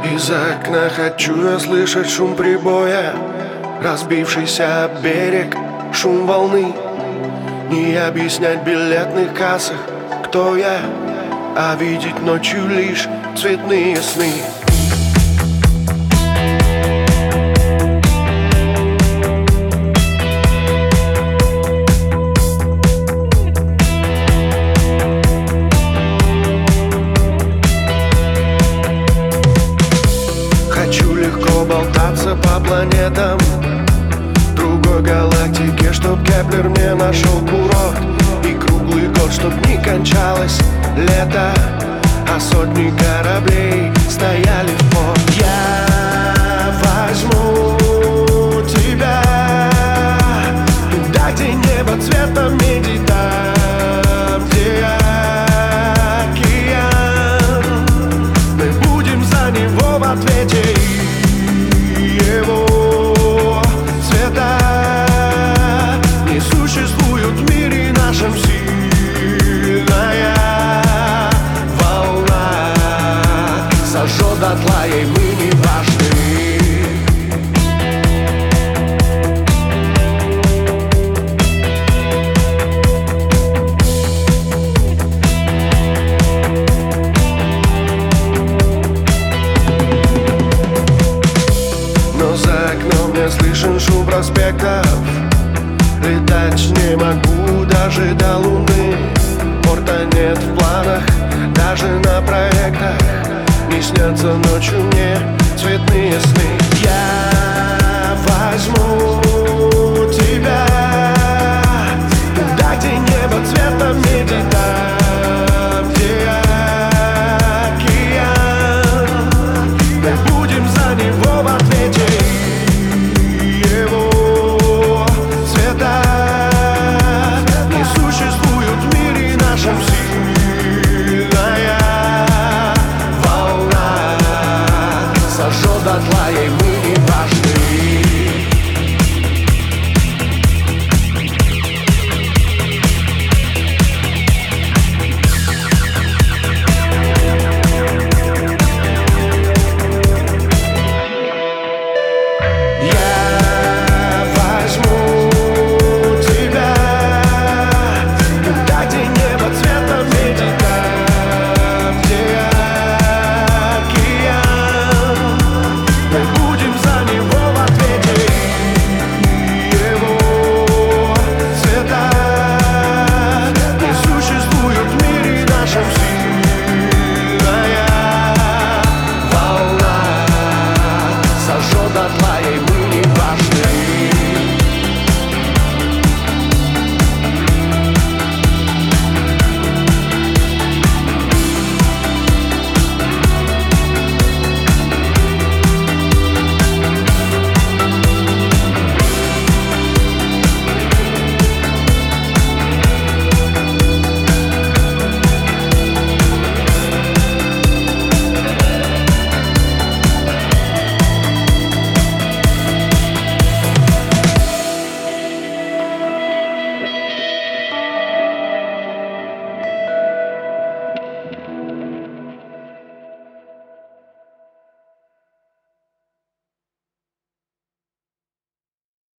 Из окна хочу я слышать шум прибоя, разбившийся об берег, шум волны. Не объяснять в билетных кассах, кто я, а видеть ночью лишь цветные сны. Хочу легко болтаться по планетам другой галактики, чтоб Кеплер мне нашел курорт. И круглый год, чтоб не кончалось лето, а сотни кораблей стояли в порт. Я возьму тебя туда, где небо цвета меди, там, где океан. Мы будем за него в ответе, и его цвета не существует в мире нашем. Сильная волна сожжет дотла, ей мы не важны. Но за окном не слышен шум проспектов, летать не могу даже до луны. Порта нет в планах, даже на проектах. Не снятся ночью мне цветные сны. Я возьму тебя туда, где небо цвета меди.